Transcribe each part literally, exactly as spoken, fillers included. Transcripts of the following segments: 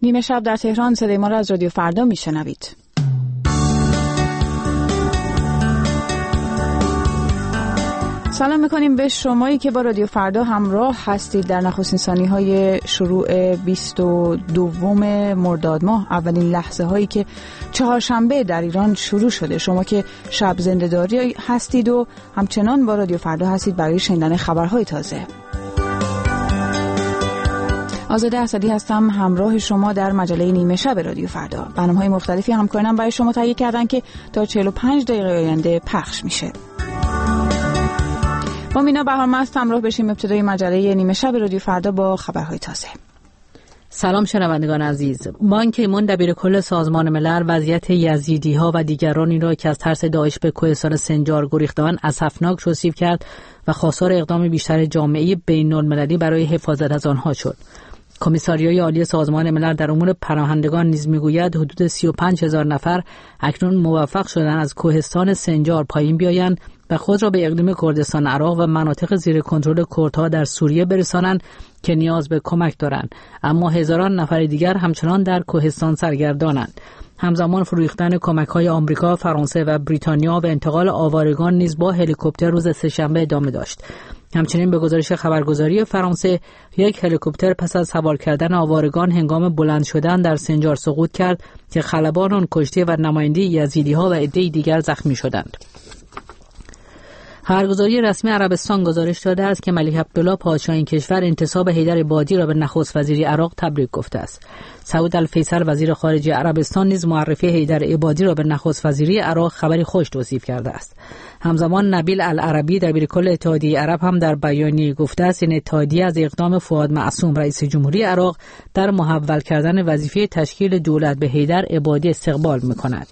نیمه شب در تهران، صدای ما را از رادیو فردا میشنوید. سلام میکنیم به شمایی که با رادیو فردا همراه هستید در نخستین ثانیه‌های شروع بیست و دوم مرداد ماه، اولین لحظه هایی که چهارشنبه در ایران شروع شده. شما که شب زنده‌داری هستید و همچنان با رادیو فردا هستید برای شنیدن خبرهای تازه. آزاده اسدی هستم، همراه شما در مجله نیمه شب رادیو فردا. برنامه‌های مختلفی همکارانم برای شما تهیه کردن که تا چهل و پنج دقیقه آینده پخش میشه. با مینا بهارمست همراه بشیم ابتدای مجله نیمه شب رادیو فردا با خبرهای تازه. سلام شنوندگان عزیز. بان کی مون دبیر کل سازمان ملل وضعیت یزیدی‌ها و دیگرانی را که از ترس داعش به کوهستان سنجار گریختند اسفناک توصیف کرد و خواستار اقدام بیشتر جامعه بین‌المللی برای حفاظت از آنها شد. کمیساریای عالی سازمان ملل در امور پناهندگان نیز میگوید حدود سی و پنج هزار نفر اکنون موفق شدند از کوهستان سنجار پایین بیایند و خود را به اقلیم کردستان عراق و مناطق زیر کنترل کردها در سوریه برسانند که نیاز به کمک دارند، اما هزاران نفر دیگر همچنان در کوهستان سرگردانند. همزمان فروریختن کمک‌های آمریکا، فرانسه و بریتانیا و انتقال آوارگان نیز با هلیکوپتر روز سه‌شنبه ادامه داشت. همچنین به گزارش خبرگزاری فرانسه، یک هلیکوپتر پس از سوار کردن آوارگان هنگام بلند شدن در سنجار سقوط کرد که خلبان آن کشته و نماینده یزیدی‌ها و عده‌ای دیگر زخمی شدند. خبرگزاری رسمی عربستان گزارش داده است که ملک عبدالله پادشاه این کشور انتصاب حیدر عبادی را به نخست وزیری عراق تبریک گفته است. سعود الفیصل وزیر خارجه عربستان نیز معرفی حیدر عبادی را به نخست وزیری عراق خبری خوش توصیف کرده است. همزمان نبیل العربی دبیر کل اتحادیه عرب هم در بیانیه گفته است این اتحادیه از اقدام فؤاد معصوم رئیس جمهوری عراق در محول کردن وظیفه تشکیل دولت به حیدر عبادی استقبال می‌کند.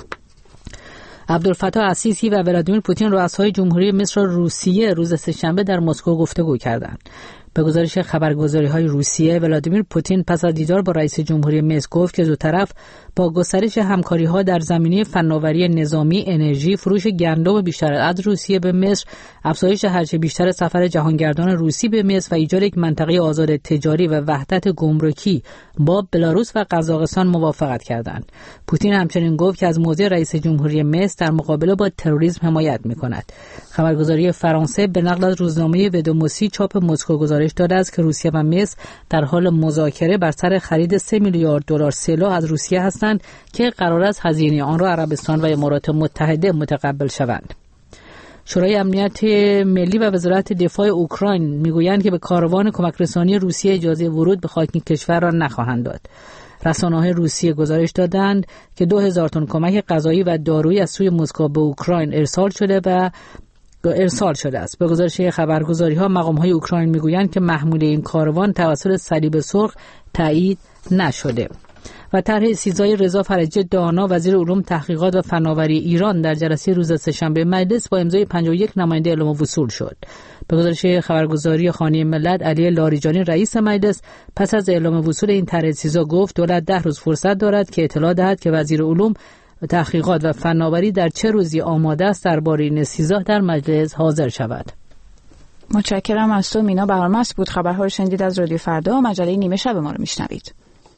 عبدالفتاح السیسی و ولادیمیر پوتین رؤسای جمهوری مصر و روسیه روز سه‌شنبه در مسکو گفتگو کردند. به گزارش خبرگزاری‌های روسیه، ولادیمیر پوتین پس از دیدار با رئیس جمهوری مصر گفت که دو طرف با گسترش همکاری‌ها در زمینه فناوری نظامی، انرژی، فروش گندم بیشتر از روسیه به مصر، افزایش هرچه بیشتر سفر جهانگردان روسی به مصر و ایجاد یک منطقه آزاد تجاری و وحدت گمرکی با بلاروس و قزاقستان موافقت کردند. پوتین همچنین گفت که از موضع رئیس جمهوری مصر در مقابله با تروریسم حمایت می‌کند. خبرگزاری فرانسه به نقل از روزنامه ودوموسی چاپ مسکو گزارش داده است که روسیه و مصر در حال مذاکره بر سر خرید سه میلیارد دلار سلاح از روسیه هستند که قرار است هزینه آن را عربستان و امارات متحده متقبل شوند. شورای امنیت ملی و وزارت دفاع اوکراین میگویند که به کاروان کمک رسانی روسیه اجازه ورود به خاک کشور را نخواهند داد. رسانه‌های روسیه گزارش دادند که دو هزار تن کمک غذایی و دارویی از سوی مسکو به اوکراین ارسال شده و ارسال شده است. به گزارش خبرگزاری‌ها مقام‌های اوکراین میگویند که محموله این کاروان توسط صلیب سرخ تایید نشده. و طرح سیزای رضا فرجی دانا وزیر علوم تحقیقات و فناوری ایران در جلسه روز سه‌شنبه مجلس با امضای پنجاه و یک نماینده اعلام وصول شد. به گزارش خبرگزاری خانه ملت، علی لاریجانی رئیس مجلس پس از اعلام وصول این طرح سیزا گفت دولت ده روز فرصت دارد که اطلاع دهد که وزیر علوم تحقیقات و فناوری در چه روزی آماده است درباره این سیزا در مجلس حاضر شود. متشکرم از تو مینا بهارمست بود. خبرها رو شنیدید از رادیو فردا. مجله نیمه شب ما رو میشنوید.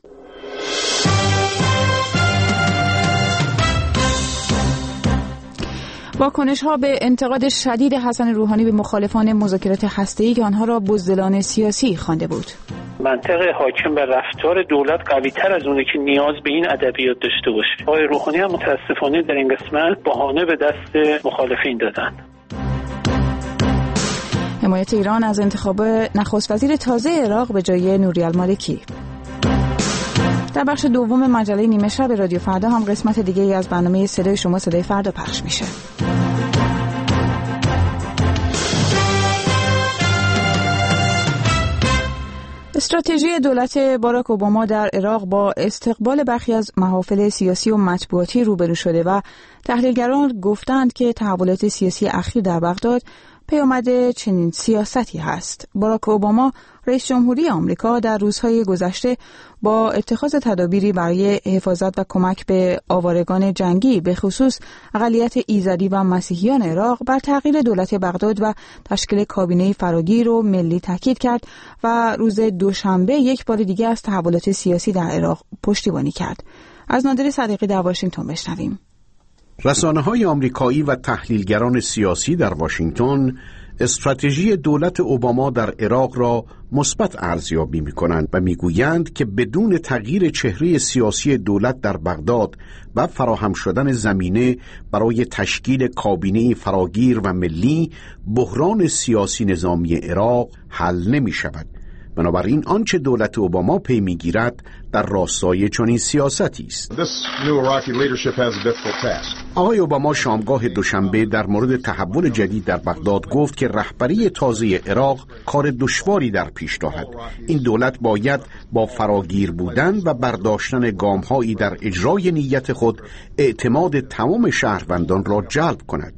واکنش‌ها به انتقاد شدید حسن روحانی به مخالفان مذاکرات هسته‌ای که آنها را بزدلان سیاسی خوانده بود. منطق حاکم بر رفتار دولت قوی‌تر از اونه که نیاز به این ادبیات داشته باشه. آقای روحانی هم متاسفانه در این قسمت بهانه به دست مخالفین دادن. حمایت ایران از انتخاب نخست وزیر تازه عراق به جای نوری المالکی. در بخش دوم مجله نیمه شب رادیو فردا هم قسمت دیگه ای از برنامه صدای شما صدای فردا پخش میشه. استراتژی دولت باراک اوباما در عراق با استقبال برخی از محافل سیاسی و مطبوعاتی روبرو شده و تحلیلگران گفتند که تحولات سیاسی اخیر در بغداد پیامد چنین سیاستی هست. باراک اوباما رئیس جمهوری آمریکا در روزهای گذشته با اتخاذ تدابیری برای حفاظت و کمک به آوارگان جنگی به خصوص اقلیت ایزدی و مسیحیان عراق بر تغییر دولت بغداد و تشکیل کابینه فراگیر و ملی تاکید کرد و روز دوشنبه یک بار دیگه از تحولات سیاسی در عراق پشتیبانی کرد. از نادر صدیقی در واشنگتن بشنویم. رسانه‌های آمریکایی و تحلیلگران سیاسی در واشنگتن استراتژی دولت اوباما در عراق را مثبت ارزیابی می‌کنند و می‌گویند که بدون تغییر چهره سیاسی دولت در بغداد و فراهم شدن زمینه برای تشکیل کابینه فراگیر و ملی، بحران سیاسی نظامی عراق حل نمی‌شود. بنابراین آنچه دولت اوباما پی می‌گیرد در راستای چنین سیاستی است. آقای اوباما شامگاه دوشنبه در مورد تحول جدید در بغداد گفت که رهبری تازه عراق کار دشواری در پیش دارد. این دولت باید با فراگیر بودن و برداشتن گام‌هایی در اجرای نیت خود اعتماد تمام شهروندان را جلب کند.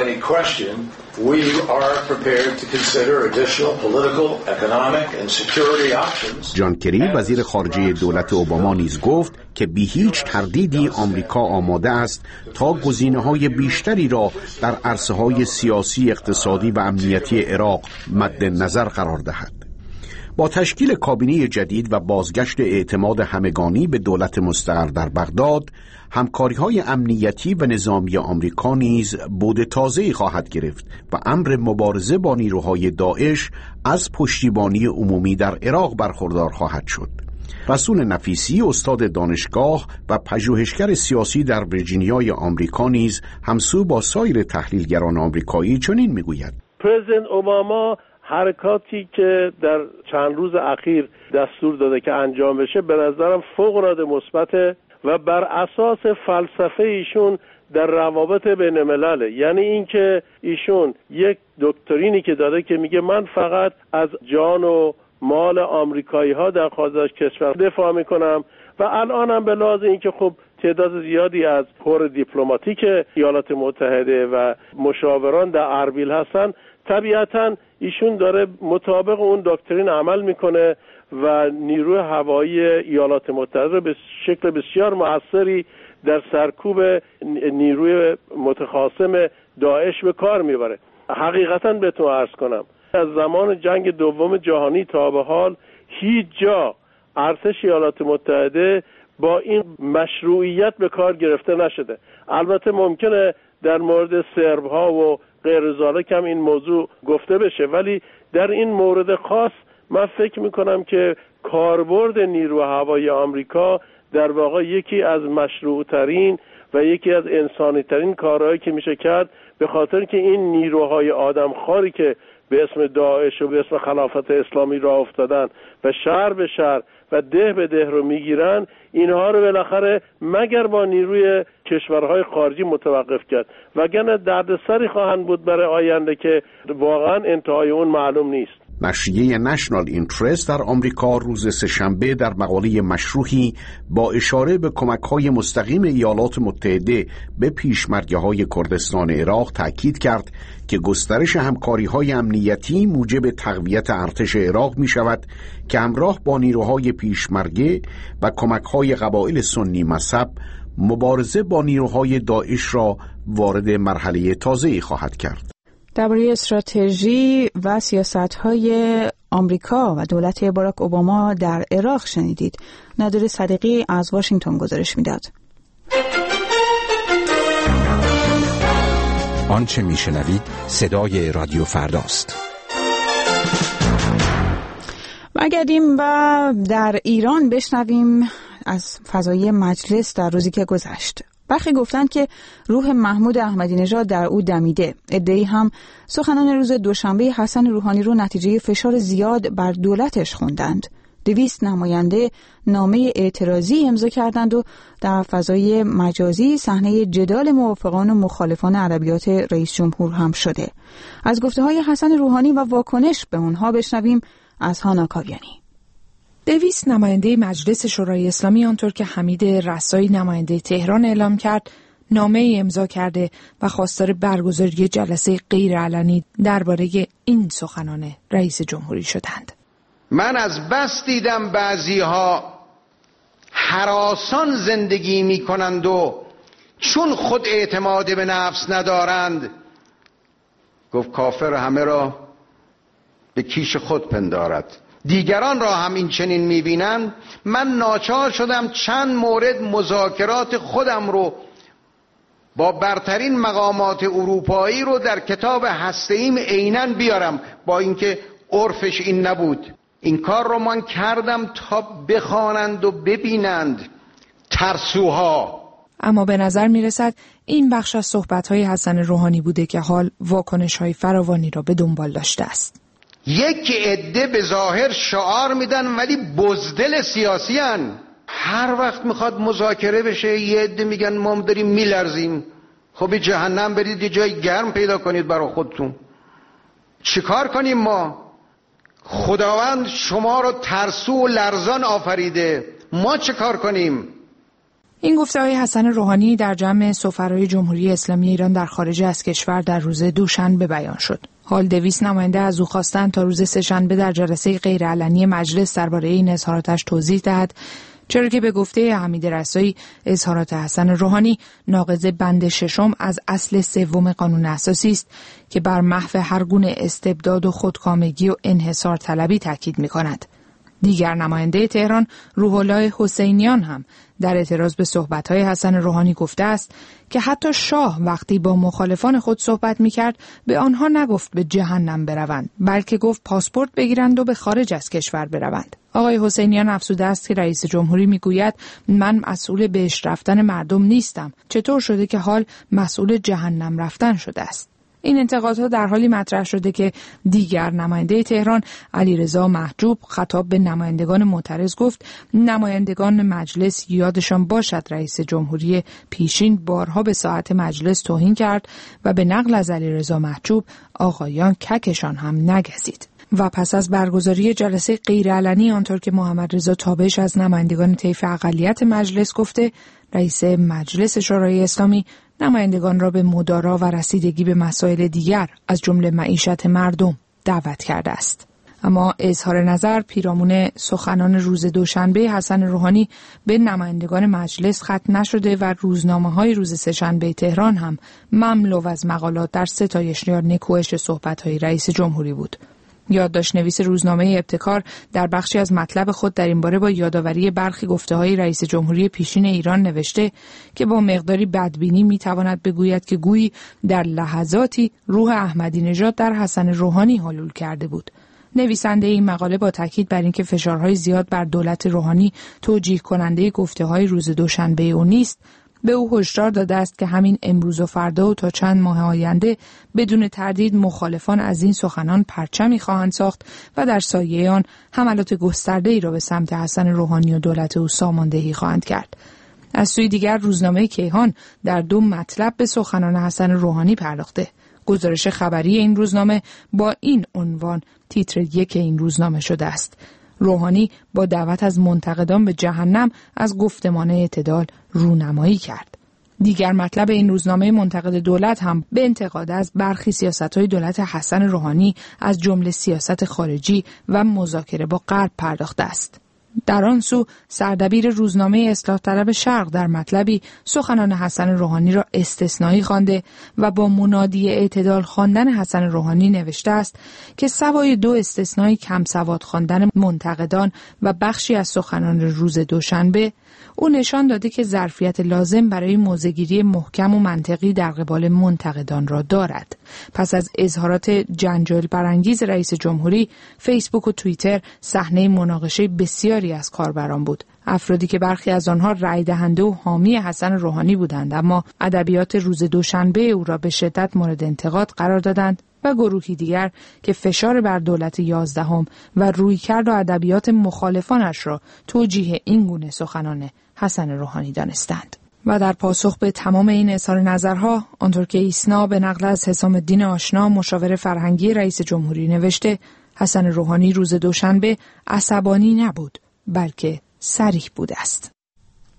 We are prepared to consider additional political, economic and security options. جان کری وزیر خارجه دولت اوباما نیز گفت که بی هیچ تردیدی آمریکا آماده است تا گزینه‌های بیشتری را در عرصه‌های سیاسی، اقتصادی و امنیتی عراق مد نظر قرار دهد. با تشکیل کابینه جدید و بازگشت اعتماد همگانی به دولت مستقر در بغداد، همکاری‌های امنیتی و نظامی آمریکا نیز بود تازه‌ای خواهد گرفت و امر مبارزه با نیروهای داعش از پشتیبانی عمومی در عراق برخوردار خواهد شد. رسول نفیسی، استاد دانشگاه و پژوهشگر سیاسی در ویرجینیای آمریکا نیز همسو با سایر تحلیلگران آمریکایی چنین می‌گوید: پرزیدنت اوباما حرکاتی که در چند روز اخیر دستور داده که انجام بشه به نظرم فوق‌العاده مثبته و بر اساس فلسفه ایشون در روابط بین الملل، یعنی اینکه ایشون یک دکترینی که داده که میگه من فقط از جان و مال آمریکایی ها در خارج کشور دفاع میکنم و الان هم به لحاظ اینکه خب تعداد زیادی از کور دیپلماتیک ایالات متحده و مشاوران در اربیل هستن، طبیعتاً ایشون داره مطابق اون دکترین عمل میکنه و نیروی هوایی ایالات متحده رو به شکل بسیار مؤثری در سرکوب نیروی متخاصم داعش به کار میبره. حقیقتاً بهتون عرض کنم از زمان جنگ دوم جهانی تا به حال هیچ جا ارتش ایالات متحده با این مشروعیت به کار گرفته نشده. البته ممکنه در مورد سرب ها و غیر ذالک هم این موضوع گفته بشه، ولی در این مورد خاص من فکر میکنم که کاربرد نیروی هوایی آمریکا در واقع یکی از مشروعترین و یکی از انسانی ترین کارهایی که میشه کرد، به خاطر که این نیروهای آدمخواری که به اسم داعش و به اسم خلافت اسلامی راه افتادن و شهر به شهر و ده به ده رو میگیرن، اینها رو بالاخره مگر با نیروی کشورهای خارجی متوقف کرد، وگرنه دردسری خواهند بود برای آینده که واقعا انتهای اون معلوم نیست. نشریه نشنال اینترست در آمریکا روز سه‌شنبه در مقاله مشروحی با اشاره به کمک‌های مستقیم ایالات متحده به پیشمرگه‌های کردستان عراق تأکید کرد که گسترش همکاری‌های امنیتی موجب تقویت ارتش عراق می‌شود که همراه با نیروهای پیشمرگه و کمک‌های قبایل سنی مذهب مبارزه با نیروهای داعش را وارد مرحله تازه‌ای خواهد کرد. درباره استراتژی و سیاست‌های آمریکا و دولت باراک اوباما در عراق شنیدید. نادر صدیقی از واشنگتن گزارش میداد. آنچه میشنوید صدای رادیو فرداست. برگردیم و در ایران بشنویم از فضای مجلس در روزی که گذشت. برخی گفتند که روح محمود احمدی نژاد در او دمیده. عده‌ای هم سخنان روز دوشنبه حسن روحانی رو نتیجه فشار زیاد بر دولتش خوندند. دویست نماینده نامه اعتراضی امضا کردند و در فضای مجازی صحنه جدال موافقان و مخالفان ادبیات رئیس جمهور هم شده. از گفته‌های حسن روحانی و واکنش به اونها بشنویم از هانا کاویانی. دویست نماینده مجلس شورای اسلامی آنطور که حمید رسایی نماینده تهران اعلام کرد نامه‌ای امضا کرده و خواستار برگزاری جلسه غیرعلنی درباره این سخنان رئیس جمهوری شدند. من از بس دیدم بعضی‌ها هراسان زندگی می‌کنند و چون خود اعتماد به نفس ندارند، گفت کافر همه را به کیش خود پندارد. دیگران را هم این چنین می‌بینند. من ناچار شدم چند مورد مذاکرات خودم رو با برترین مقامات اروپایی رو در کتاب هسته‌ایم عیناً بیارم، با اینکه عرفش این نبود. این کار رو من کردم تا بخوانند و ببینند ترسوها. اما به نظر میرسد این بخش از صحبت‌های حسن روحانی بوده که حال واکنش‌های فراوانی را به دنبال داشته است. یک عده به ظاهر شعار میدن ولی بزدل سیاسی هن. هر وقت میخواد مذاکره بشه یه عده میگن ما داریم میلرزیم. خب جهنم برید یه جای گرم پیدا کنید برای خودتون. چیکار کنیم ما؟ خداوند شما رو ترسو و لرزان آفریده، ما چه کار کنیم؟ این گفته‌های حسن روحانی در جمع سفرای جمهوری اسلامی ایران در خارج از کشور در روز دوشنبه بیان شد. حال دویست نماینده از او خواستند تا روز سه‌شنبه در جلسه غیرعلنی مجلس درباره این اظهاراتش توضیح دهد، چرا که به گفته حمید رسایی اظهارات حسن روحانی ناقض بند ششم از اصل سوم قانون اساسی است که بر محو هر گونه استبداد و خودکامگی و انحصار طلبی تاکید می‌کند. دیگر نماینده تهران روح الله حسینیان هم در اعتراض به صحبت‌های حسن روحانی گفته است که حتی شاه وقتی با مخالفان خود صحبت می‌کرد به آنها نگفت به جهنم بروند، بلکه گفت پاسپورت بگیرند و به خارج از کشور بروند. آقای حسینیان افزوده است که رئیس جمهوری میگوید من مسئول بهشت رفتن مردم نیستم، چطور شده که حال مسئول جهنم رفتن شده است؟ این انتقادها در حالی مطرح شده که دیگر نماینده تهران علیرضا محجوب خطاب به نمایندگان معترض گفت نمایندگان مجلس یادشان باشد رئیس جمهوری پیشین بارها به ساعت مجلس توهین کرد و به نقل از علیرضا محجوب آقایان ککشان هم نگزید. و پس از برگزاری جلسه غیرعلنی آنطور که محمد رضا تابش از نمایندگان طیف اقلیت مجلس گفته، رئیس مجلس شورای اسلامی نمایندگان را به مدارا و رسیدگی به مسائل دیگر از جمله معیشت مردم دعوت کرده است. اما اظهار نظر پیرامون سخنان روز دوشنبه حسن روحانی به نمایندگان مجلس ختم نشده و روزنامه‌های روز سه‌شنبه تهران هم مملو از مقالات در ستایش یا نکوهش صحبت‌های رئیس جمهوری بود. یادداشت نویس روزنامه ابتکار در بخشی از مطلب خود در این باره با یادآوری برخی گفته‌های رئیس جمهوری پیشین ایران نوشته که با مقداری بدبینی می‌تواند بگوید که گویی در لحظاتی روح احمدی نژاد در حسن روحانی حلول کرده بود. نویسنده این مقاله با تاکید بر اینکه فشارهای زیاد بر دولت روحانی توجیه کننده گفته‌های روز دوشنبه او نیست، به او هشدار داده است که همین امروز و فردا و تا چند ماه آینده بدون تردید مخالفان از این سخنان پرچمی خواهند ساخت و در سایه آن حملات گسترده‌ای را به سمت حسن روحانی و دولت او ساماندهی خواهند کرد. از سوی دیگر روزنامه کیهان در دو مطلب به سخنان حسن روحانی پرداخته. گزارش خبری این روزنامه با این عنوان تیتر یک این روزنامه شده است: روحانی با دعوت از منتقدان به جهنم از گفتمان اعتدال رونمایی کرد. دیگر مطلب این روزنامه منتقد دولت هم به انتقاد از برخی سیاست‌های دولت حسن روحانی از جمله سیاست خارجی و مذاکره با غرب پرداخته است. در آن سو سردبیر روزنامه اصلاح طلب شرق در مطلبی سخنان حسن روحانی را استثنایی خوانده و با منادی اعتدال خواندن حسن روحانی نوشته است که سوای دو استثنایی کم سواد خواندن منتقدان و بخشی از سخنان روز دوشنبه، او نشان داده که ظرفیت لازم برای موضع‌گیری محکم و منطقی در قبال منتقدان را دارد. پس از اظهارات جنجال برانگیز رئیس جمهوری، فیسبوک و توییتر صحنه مناقشه بسیاری از کاربران بود. افرادی که برخی از آنها رای دهنده و حامی حسن روحانی بودند، اما ادبیات روز دوشنبه او را به شدت مورد انتقاد قرار دادند و گروهی دیگر که فشار بر دولت یازدهم و رویکرد و ادبیات مخالفانش را توجیه این گونه سخنان حسن روحانی دانستند. و در پاسخ به تمام این اظهار نظرها، آنطور که ایسنا به نقل از حسام الدین آشنا مشاور فرهنگی رئیس جمهوری نوشته، حسن روحانی روز دوشنبه عصبانی نبود، بلکه صریح بوده است.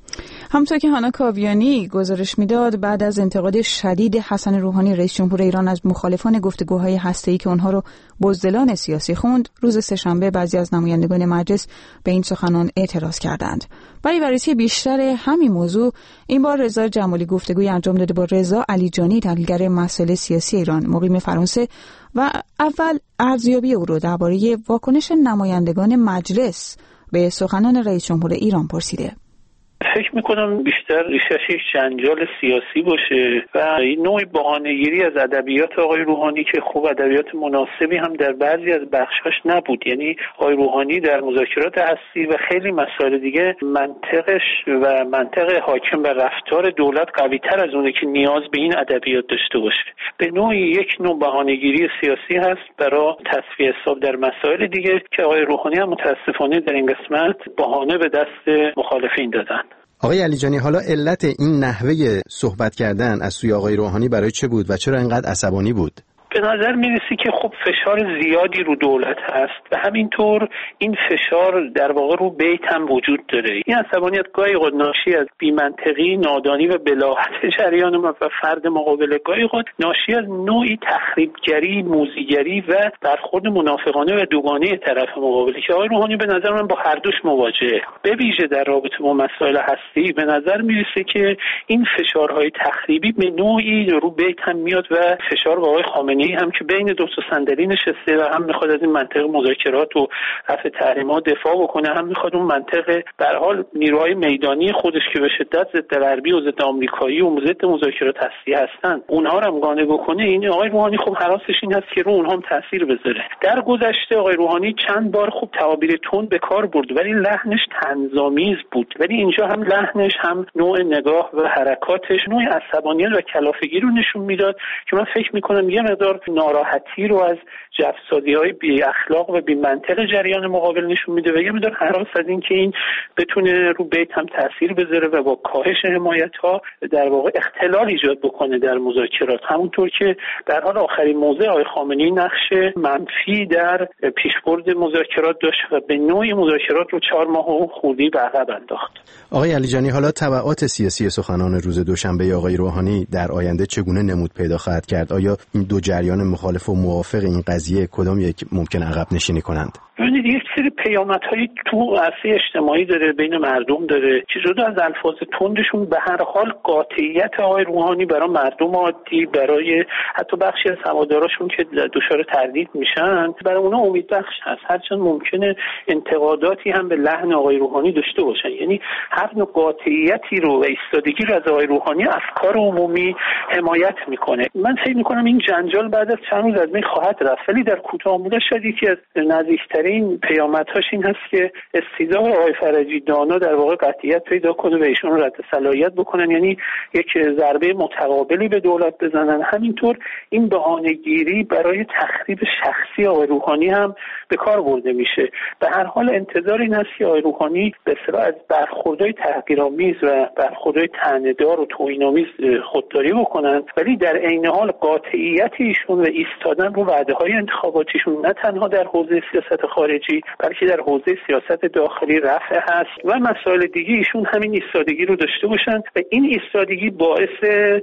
همونطور که هانا کاویانی گزارش میداد، بعد از انتقاد شدید حسن روحانی رئیس جمهور ایران از مخالفان گفتگوهای هسته‌ای که اونها رو بزدلان سیاسی خوند، روز سه‌شنبه بعضی از نمایندگان مجلس به این سخنان اعتراض کردند. برای بررسی بیشتر همین موضوع، این بار رضا جمالی گفتگوی انجام داده با رضا علیجانی، تحلیلگر مسائل سیاسی ایران مقیم فرانسه، و اول ارزیابی او رو درباره واکنش نمایندگان مجلس به سخنان رئیس جمهور ایران پرسیده. فکر میکنم بیشتر ریشش یک جنجال سیاسی باشه و این نوع بهانه‌گیری از ادبیات آقای روحانی که خوب ادبیات مناسبی هم در بعضی از بخشاش نبود. یعنی آقای روحانی در مذاکرات هستی و خیلی مسائل دیگه منطقش و منطق حاکم بر رفتار دولت قوی‌تر از اونه که نیاز به این ادبیات داشته باشه. به نوعی یک نوع بهانه‌گیری سیاسی هست برای تصفیه حساب در مسائل دیگه که آقای روحانی هم متاسفانه در این قسمت بهانه به دست مخالفین دادن. آقای علیجانی، حالا علت این نحوه صحبت کردن از سوی آقای روحانی برای چه بود و چرا اینقدر عصبانی بود؟ به نظر میرسی که خب فشار زیادی رو دولت هست و همینطور این فشار در واقع رو بیت هم وجود داره. این عصبانیت گاهی خود ناشی از بی‌منطقی، نادانی و بلاهت جریان و فرد مقابل، گاهی خود ناشی از نوعی تخریبگری، موذیگری و برخورد منافقانه و دوگانه طرف مقابلی که آقای روحانی به نظر من با هر دوش مواجهه. به ویژه در رابطه با مسائل هستی به نظر میرسه که این فشارهای تخریبی به نوعی رو بیت هم میاد و فشار با آقای خامنه‌ای هم که بین دو تا صندلی نشسته و هم میخواد از این منطق مذاکرات و رفع تحریم‌ها دفاع بکنه، هم میخواد اون منطق به هر حال نیروهای میدانی خودش که به شدت ضد غربی و ضد آمریکایی و ضد مذاکرات هستی هستن اونها رو هم قانع بکنه. این آقای روحانی خب حراسش این هست که رو اونها هم تاثیر بذاره. در گذشته آقای روحانی چند بار خوب تعابیر تند به کار برد ولی لحنش طنزآمیز بود، ولی اینجا هم لحنش هم نوع نگاه و حرکاتش نوع عصبانیت و کلافگی رو نشون میداد که من فکر میکنم یه مقدار ناراحتی رو از جفسادی‌های بی اخلاق و بی منطق جریان مقابل نشون میده و یه مقدار هراس از این که این بتونه رو بیت هم تاثیر بذاره و با کاهش حمایت‌ها در واقع اختلال ایجاد بکنه در مذاکرات، همونطور که در حال آخرین موضع آقای خامنه‌ای نقش منفی در پیشبرد مذاکرات داشت و به نوعی مذاکرات رو چهار ماه و خوردی به عقب انداخت. آقای علیجانی، حالا تبعات سیاسی سخنان روز دوشنبه آقای روحانی در آینده چگونه نمود پیدا خواهد کرد؟ آیا این دو جریان مخالف و موافق این قضیه کدام یک ممکن عقب نشینی کنند؟ ببینید یک سری پیامدهای تو عرصه اجتماعی داره، بین مردم داره که جدا از الفاظ تندشون به هر حال قاطعیت آقای روحانی برای مردم عادی، برای حتی بخشی از هواداراشون که دچار تردید میشن، برای اونا امیدبخش هست. هرچند ممکنه انتقاداتی هم به لحن آقای روحانی داشته باشن، یعنی هر نوع قاطعیتی رو و ایستادگی رو از آقای روحانی افکار عمومی حمایت میکنه. من فکر میکنم این جنجال بعد از چند روز از بین خواهد رفت، ولی در کوتاه مدت شاید یکی از نزدیکترین این پیامدهاش این هست که استیضاح آقای فرجی دانا در واقع قطعیت پیدا کنه و ایشون رو رد صلاحیت بکنن، یعنی یک ضربه متقابلی به دولت بزنن. همینطور این بهانه‌گیری برای تخریب شخصی آقای روحانی هم به کار برده میشه. به هر حال انتظار این است که آقای روحانی به اصطلاح از برخوردهای تحقیرآمیز و برخوردهای طعنه‌دار و توهین‌آمیز خودداری بکنن، ولی در عین حال قاطعیت ایشون و ایستادن رو وعده‌های انتخاباتیشون نه تنها در حوزه سیاست خارجی بلکه در حوزه سیاست داخلی رفع هست و مسائل دیگه ایشون همین ایستادگی رو داشته باشن و این ایستادگی باعث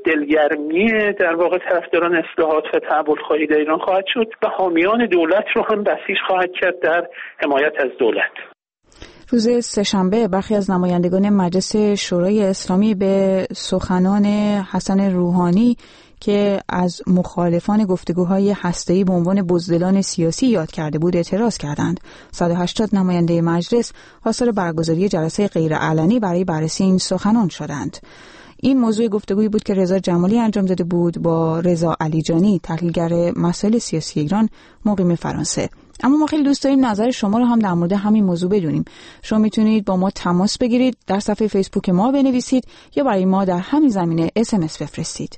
دلگرمی در واقع طرفداران اصلاحات و تحول‌خواهی در ایران خواهد شد و حامیان دولت رو هم بسیج خواهد کرد در حمایت از دولت. روز سه‌شنبه برخی از نمایندگان مجلس شورای اسلامی به سخنان حسن روحانی که از مخالفان گفتگوهای هسته‌ای به عنوان بزدلان سیاسی یاد کرده بود اعتراض کردند. صد و هشتاد نماینده مجلس حاصل برگزاری جلسه غیرعلنی برای بررسی این سخنان شدند. این موضوع گفتگویی بود که رضا جمالی انجام داده بود با رضا علیجانی، تحلیلگر مسائل سیاسی ایران مقیم فرانسه. اما ما خیلی دوست داریم نظر شما رو هم در مورد همین موضوع بدونیم. شما میتونید با ما تماس بگیرید، در صفحه فیسبوک ما بنویسید یا برای ما در همین زمینه اس ام اس بفرستید.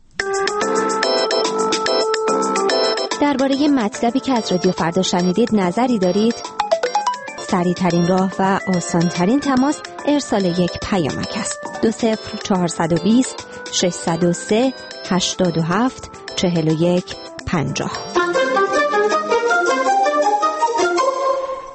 درباره مطلبی که از رادیو فردا شنیدید نظری دارید؟ سریع ترین راه و آسان ترین تماس ارسال یک پیامک است. دو صفر چهارصد و بیست ششصد و سه هشتاد و هفت چهل و یک پنجاه.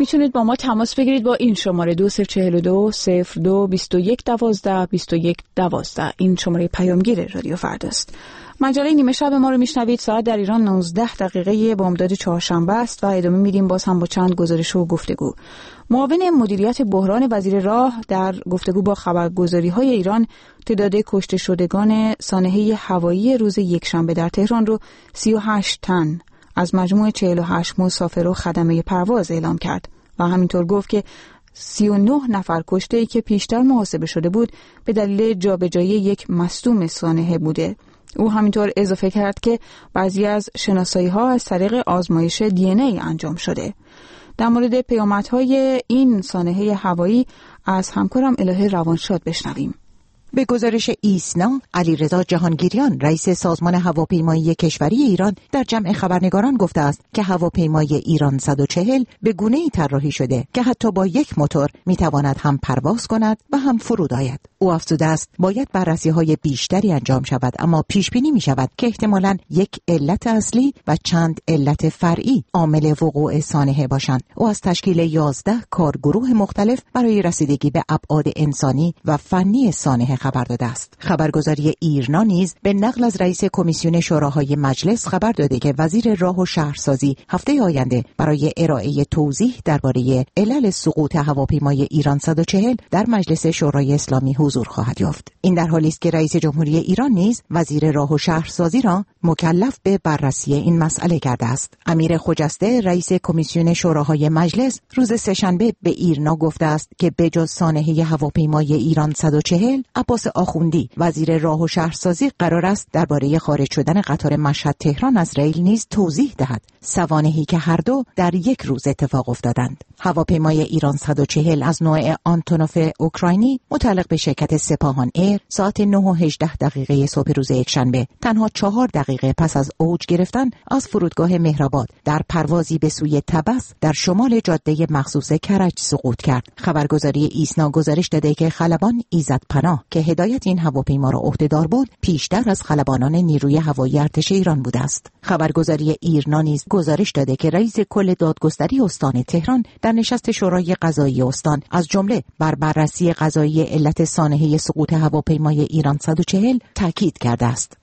میتونید با ما تماس بگیرید با این شماره دو صفر چهل و دو صفر دو بیست و یک دوازده بیست و یک دوازده. این شماره پیامگیر رادیو فرداست. مجله نیمه شب ما رو میشنوید. ساعت در ایران نوزده دقیقه بامداد چهارشنبه است و ادامه میدیم باز هم با چند گزارش و گفتگو. معاون مدیریت بحران وزیر راه در گفتگو با خبرگزاری‌های ایران تعداد کشته شدگان سانحه هوایی روز یکشنبه در تهران رو سی و هشت تن از مجموع چهل و هشت مسافر و خدمه پرواز اعلام کرد و همینطور گفت که سی و نه نفر کشته‌ای که پیشتر محاسبه شده بود به دلیل جابجایی یک مصدوم سانحه بوده. او همینطور اضافه کرد که بعضی از شناسایی‌ها از طریق آزمایش دی ان ای انجام شده. در مورد پیامدهای این سانحه هوایی از همکارم الهه روانشاد بشنویم. به گزارش ایسنا، علیرضا جهانگیریان رئیس سازمان هواپیمایی کشوری ایران در جمع خبرنگاران گفته است که هواپیمای ایران صد و چهل به گونه‌ای طراحی شده که حتی با یک موتور میتواند هم پرواز کند و هم فرود آید. او افزوده است باید بررسی‌های بیشتری انجام شود، اما پیش بینی می‌شود که احتمالاً یک علت اصلی و چند علت فرعی عامل وقوع سانحه باشند. او از تشکیل یازده کارگروه مختلف برای رسیدگی به ابعاد انسانی و فنی سانحه خبر داده است. خبرگزاری ایرنا نیز به نقل از رئیس کمیسیون شوراهای مجلس خبر داده که وزیر راه و شهرسازی هفته آینده برای ارائه توضیح درباره علل سقوط هواپیمای ایران صد و چهل در مجلس شورای اسلامی حضور خواهد یافت. این در حالی است که رئیس جمهوری ایران نیز وزیر راه و شهرسازی را مکلف به بررسی این مسئله کرده است. امیر خجسته رئیس کمیسیون شوراهای مجلس روز سه‌شنبه به ایرنا گفته است که بجز سانحه هواپیمای ایران صد و چهل، عباس آخوندی وزیر راه و شهرسازی قرار است درباره خارج شدن قطار مشهد تهران از ریل نیز توضیح دهد. سوانحی که هر دو در یک روز اتفاق افتادند. هواپیمای ایران صد و چهل از نوع آنتونوف اوکراینی متعلق به شرکت سپاهان ایر ساعت نه و هجده دقیقه صبح روز یکشنبه تنها چهار دقیقه پس از اوج گرفتن از فرودگاه مهرآباد در پروازی به سوی طبس در شمال جاده مخصوص کرج سقوط کرد. خبرگزاری ایسنا گزارش داده که خلبان ایزدپناه که هدایت این هواپیما را عهده‌دار بود پیشتر از خلبانان نیروی هوایی ارتش ایران بوده است. خبرگزاری ایرنا نیز گزارش داده که رئیس کل دادگستری استان تهران در نشست شورای قضایی استان از جمله بر بررسی قضایی علت سانحه سقوط هواپیمای ایران صد و چهل تاکید کرده است.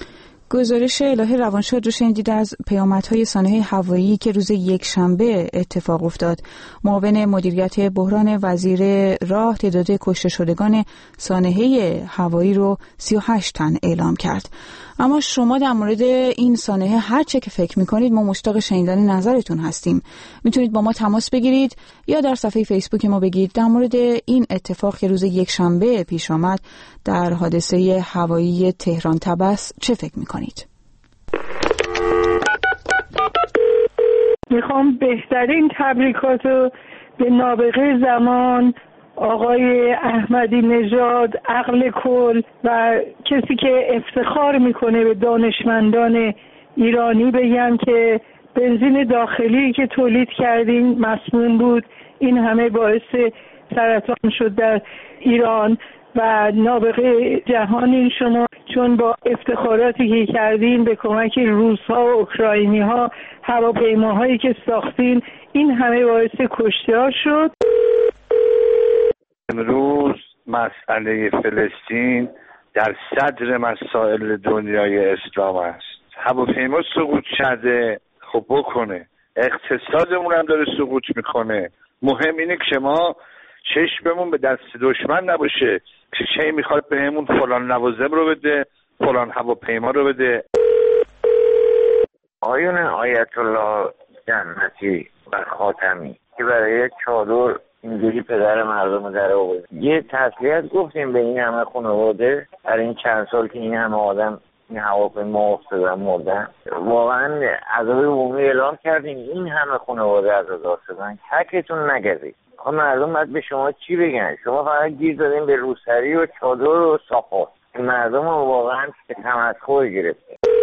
گزارش الهه روانشاد رو شنیدید از پیامدهای سانحه هوایی که روز یکشنبه اتفاق افتاد. معاون مدیریت بحران وزیر راه تعداد کشته شدگان سانحه هوایی رو سی و هشت تن اعلام کرد. اما شما در مورد این سانحه هر چه که فکر میکنید ما مشتاق شنیدن نظرتون هستیم. میتونید با ما تماس بگیرید یا در صفحه فیسبوک ما بگید در مورد این اتفاق که روز یکشنبه پیش آمد در حادثه هوایی تهران طبس چه فکر میکنید؟ میخوام بهترین تبریکاتو به نابغه زمان آقای احمدی نژاد، عقل کل و کسی که افتخار میکنه به دانشمندان ایرانی بگم که بنزین داخلی که تولید کردین مسموم بود. این همه باعث سرطان شد در ایران و نابغه جهانی شما، چون با افتخاراتی که کردین به کمک روس‌ها و اوکراینی‌ها هواپیماهایی که ساختین این همه باعث کشته‌ها شد. امروز مسئله فلسطین در صدر مسائل دنیای اسلام است. هواپیما سقوط کرده، خب بکنه، اقتصادمون هم داره سقوط میکنه. مهم اینه که ما چشممون به دست دشمن نباشه که چه میخواد بهمون فلان لوازم رو بده، فلان هواپیما رو بده. آیون آیت الله جنتی و خاتمی که برای چادر اینجوری پدر مردم در آورد، یه تسلیت گفتیم به این همه خانواده در این چند سال که این همه آدم این هواپیما افتادن مردن. واقعا عذاب عمومی اعلام کردیم، این همه خانواده عزادار شدن، حقتون نگذید. خب مردم باید به شما چی بگن؟ شما فقط گیر دادین به روسری و چادر و ساخت. مردم واقعا به تمسخر گرفت.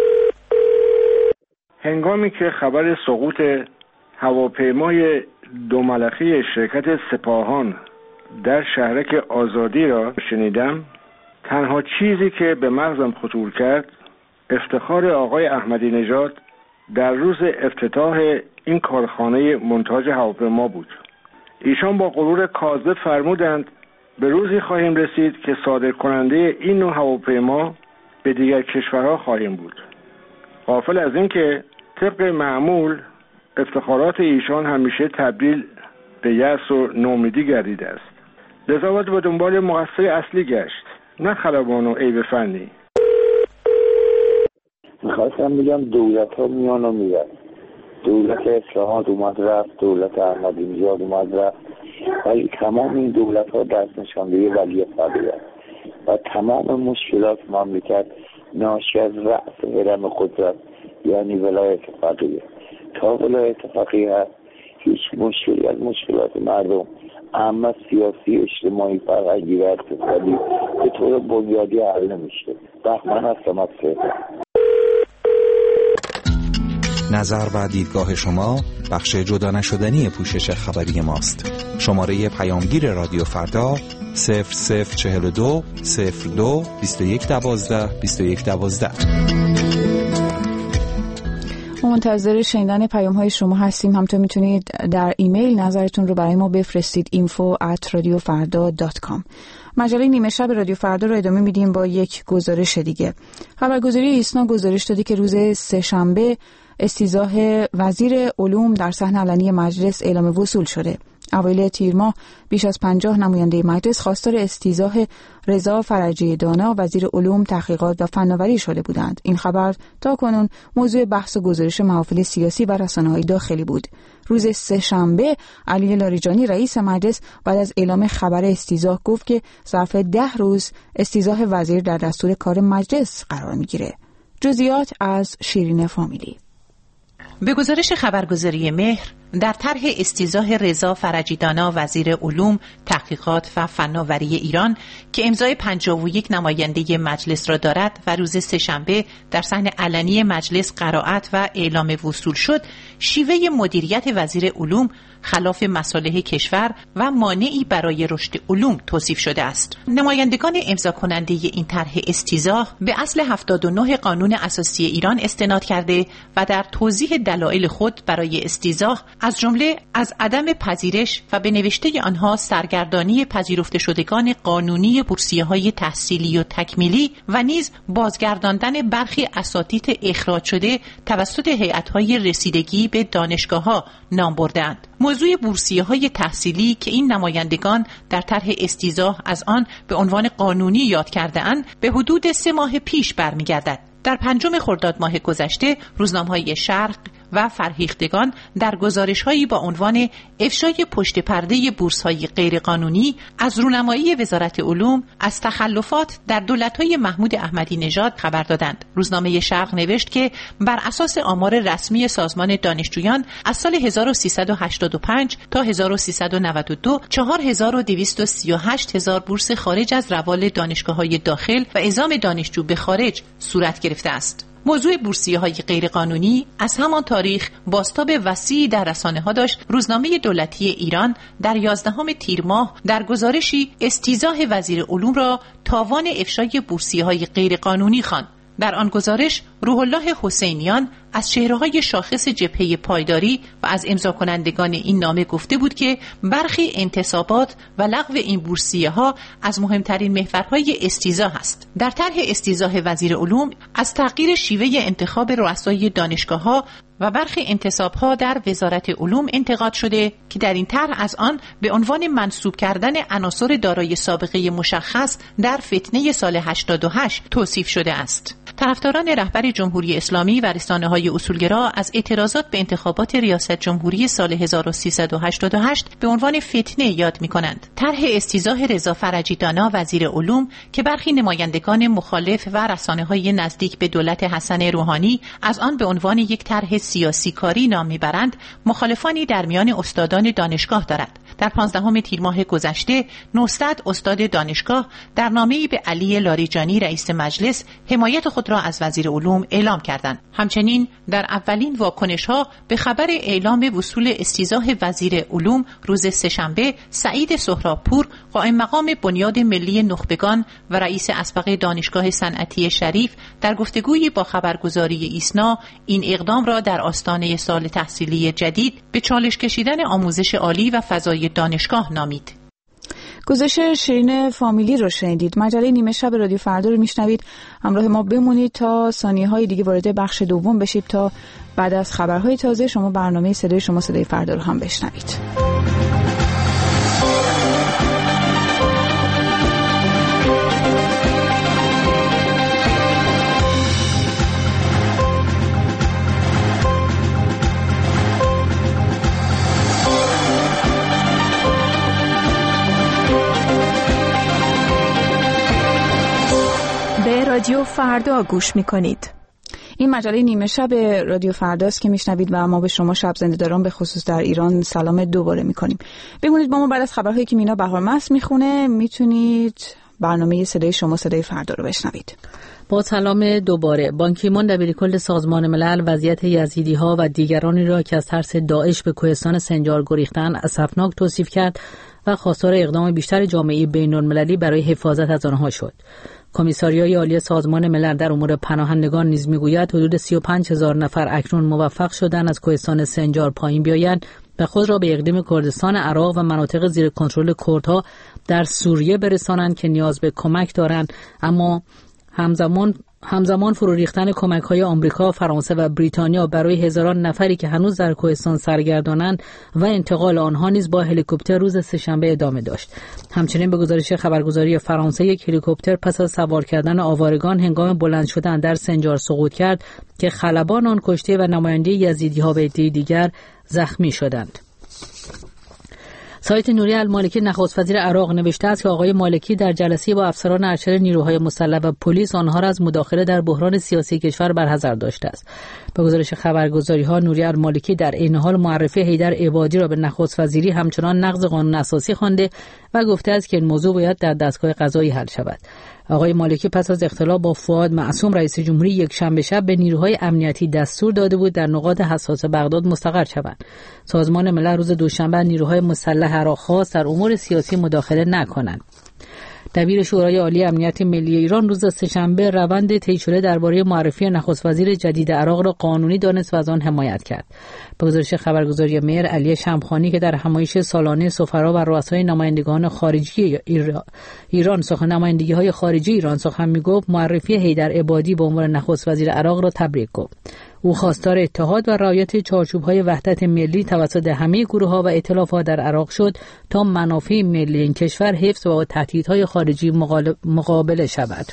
هنگامی که خبر سقوط هواپیمای دو ملخی شرکت سپاهان در شهرک آزادی را شنیدم، تنها چیزی که به مغزم خطور کرد افتخار آقای احمدی نژاد در روز افتتاح این کارخانه مونتاژ هواپیما بود. ایشان با غرور کاذب فرمودند به روزی خواهیم رسید که صادر کننده این نوع هواپیما به دیگر کشورها خواهیم بود. غافل از این که طبق معمول افتخارات ایشان همیشه تبدیل به یأس و نومیدی گردیده است. لذا باید به دنبال مقصر اصلی گشت، نه خلبان و عیب فنی. میخواستم بگم دولت ها میان و میرن، دولت اصلاحات اومد رفت، دولت احمدی نژاد اومد رفت، ولی تمام این دولت ها دست نشانده ولی فقیه و تمام مشکلات مملکت ناشی از رأس هرم قدرت یعنی ولایت فقیه. تا ولایت فقیه هست هیچ مشکلی از مشکلات مردم اما سیاسی، اجتماعی، فرهنگی و اقتصادی به طور بنیادی حل نمیشه. بخمن هستم از فعلا. نظر و دیدگاه شما بخش جدا نشدنی پوشش خبری ماست. شماره پیامگیر رادیو فردا صفر صفر چهل و دو صفر دو بیست و یک دوازده بیست و یک دوازده. منتظر شنیدن پیام های شما هستیم. همطور میتونید در ایمیل نظرتون رو برای ما بفرستید info at radiofarda dot com. مجله نیمه شب رادیو فردا رو ادامه میدیم با یک گزارش دیگه. خبرگزاری ایسنا گزارش داده که روز سه‌شنبه استیضاح وزیر علوم در صحن علنی مجلس اعلام وصول شده. اوایل تیر ماه بیش از پنجاه نماینده مجلس خواستار استیضاح رضا فرجی دانا وزیر علوم، تحقیقات و فناوری شده بودند. این خبر تاکنون موضوع بحث و گزارش محافل سیاسی و رسانه‌های داخلی بود. روز سه‌شنبه علی لاریجانی رئیس مجلس بعد از اعلام خبر استیضاح گفت که ظرف ده روز استیضاح وزیر در دستور کار مجلس قرار میگیره. جزئیات از شیرین فامیلی. به گزارش خبرگزاری مهر، در طرح استیضاح رضا فرجی دانا وزیر علوم، تحقیقات و فناوری ایران که امضای پنجاه و یک نماینده مجلس را دارد و روز سه‌شنبه در صحن علنی مجلس قرائت و اعلام وصول شد، شیوه مدیریت وزیر علوم خلاف مصالح کشور و مانعی برای رشد علوم توصیف شده است. نمایندگان امضا کننده این طرح استیضاح به اصل هفتاد و نه قانون اساسی ایران استناد کرده و در توضیح دلایل خود برای استیضاح از جمله از عدم پذیرش و به نوشته آنها سرگردانی پذیرفته شدگان قانونی بورسیه‌های تحصیلی و تکمیلی و نیز بازگرداندن برخی اساتید اخراج شده توسط هیئت‌های رسیدگی به دانشگاه‌ها نام بردند. موضوع بورسیه‌های تحصیلی که این نمایندگان در طرح استیضاح از آن به عنوان قانونی یاد کرده‌اند به حدود سه ماه پیش برمیگردد. در پنجم خرداد ماه گذشته روزنامه‌های شرق و فرهیختگان در گزارش‌هایی با عنوان افشای پشت پرده بورس‌های غیرقانونی از رونمایی وزارت علوم از تخلفات در دولت‌های محمود احمدی نژاد خبر دادند. روزنامه شرق نوشت که بر اساس آمار رسمی سازمان دانشجویان از سال هزار و سیصد و هشتاد و پنج تا هزار و سیصد و نود و دو چهار هزار و دویست و سی و هشت هزار بورس خارج از روال دانشگاه‌های داخل و اعزام دانشجو به خارج صورت گرفته است. موضوع بورسیه‌های غیرقانونی از همان تاریخ بازتاب وسیعی در رسانه‌ها داشت. روزنامه دولتی ایران در یازدهم تیر ماه در گزارشی استیضاح وزیر علوم را تاوان افشای بورسیه‌های غیرقانونی خواند. در آن گزارش روح الله حسینیان از چهره‌های شاخص جبهه پایداری و از امضا کنندگان این نامه گفته بود که برخی انتصابات و لغو این بورسیه‌ها از مهمترین محورهای استیضاح است. در طرح استیضاح وزیر علوم از تغییر شیوه انتخاب رؤسای دانشگاه‌ها و برخی انتصاب‌ها در وزارت علوم انتقاد شده که در این طرح از آن به عنوان منسوب کردن عناصر دارای سابقه مشخص در فتنه سال هشتاد و هشت توصیف شده است. طرفداران رهبر جمهوری اسلامی و رسانه‌های اصولگرا از اعتراضات به انتخابات ریاست جمهوری سال هزار و سیصد و هشتاد و هشت به عنوان فتنه یاد می‌کنند. طرح استیضاح رضا فرجی دانا وزیر علوم که برخی نمایندگان مخالف و رسانه‌های نزدیک به دولت حسن روحانی از آن به عنوان یک طرح سیاسی کاری نام می‌برند، مخالفانی در میان استادان دانشگاه دارد. در پانزدهم تیر ماه گذشته نوصد استاد دانشگاه در نامه‌ای به علی لاریجانی رئیس مجلس حمایت خود را از وزیر علوم اعلام کردند. همچنین در اولین واکنش‌ها به خبر اعلام وصول استیضاح وزیر علوم روز سه‌شنبه، سعید سهرابپور قائم مقام بنیاد ملی نخبگان و رئیس اسبق دانشگاه صنعتی شریف در گفتگویی با خبرگزاری ایسنا این اقدام را در آستانه سال تحصیلی جدید به چالش کشیدن آموزش عالی و فضای برای دانشگاه نامید. گزارش شیرین فامیلی رو شنیدید. مجله نیمه شب رادیو فردا رو میشنوید. همراه ما بمونید تا ثانیه‌های دیگه وارد بخش دوم بشید تا بعد از خبرهای تازه شما برنامه صدای شما صدای فردا رو هم بشنوید. رادیو فردا گوش میکنید. این مجله نیمه شب رادیو فرداست که میشنوید و ما به شما شب زنده‌داران به خصوص در ایران سلام دوباره میکنیم. بمونید با ما بعد از خبرهایی که مینا بهارمست میخونه میتونید برنامه صدای شما صدای فردا رو بشنوید. با سلام دوباره. بان کی مون دبیرکل سازمان ملل وضعیت یزیدی ها و دیگرانی را که از ترس داعش به کوهستان سنجار گریختند اسفناک توصیف کرد و خواستار اقدام بیشتر جامعه بین‌المللی برای حفاظت از آنها شد. کمیساریای عالی سازمان ملل در امور پناهندگان نیز میگوید حدود سی و پنج هزار نفر اکنون موفق شدند از کوهستان سنجار پایین بیایند و خود را به اقلیم کردستان عراق و مناطق زیر کنترل کردها در سوریه برسانند که نیاز به کمک دارند، اما همزمان همزمان فرو ریختن کمک‌های آمریکا، فرانسه و بریتانیا برای هزاران نفری که هنوز در کوهستان سرگردانند و انتقال آنها نیز با هلیکوپتر روز سه‌شنبه ادامه داشت. همچنین به گزارش خبرگزاری فرانسه یک هلیکوپتر پس از سوار کردن آوارگان هنگام بلند شدن در سنجار سقوط کرد که خلبان آن کشته و نماینده یزیدی‌ها به عده دیگر زخمی شدند. سایت نوری المالکی نخست وزیر عراق نوشته است که آقای مالکی در جلسه با افسران ارشد نیروهای مسلح و پلیس آنها را از مداخله در بحران سیاسی کشور برحذر داشته است. به گزارش خبرگزاری‌ها نوری المالکی در عین حال معرفی حیدر عبادی را به نخست وزیری همچنان نقض قانون اساسی خوانده و گفته است که این موضوع باید در دستگاه قضایی حل شود. آقای مالکی پس از اختلاف با فؤاد معصوم رئیس جمهوری یک شنبه شب به نیروهای امنیتی دستور داده بود در نقاط حساس بغداد مستقر شوند. سازمان ملل روز دوشنبه نیروهای مسلح را خواست در امور سیاسی مداخله نکنند. دبیر شورای عالی امنیت ملی ایران روز سه‌شنبه روند طی شده درباره معرفی نخست وزیر جدید عراق را قانونی دانست و از آن حمایت کرد. به گزارش خبرگزاری مهر، علی شمخانی که در همایش سالانه سفرا و رؤسای نمایندگان خارجی ایران سخن نمایندگی‌های خارجی ایران سخن می‌گفت، معرفی حیدر عبادی به عنوان نخست وزیر عراق را تبریک گفت. او خواستار اتحاد و رعایت چارچوب‌های وحدت ملی توسط همه گروه‌ها و ائتلاف‌ها در عراق شد تا منافع ملی این کشور حفظ و با تهدیدهای خارجی مقابله شود.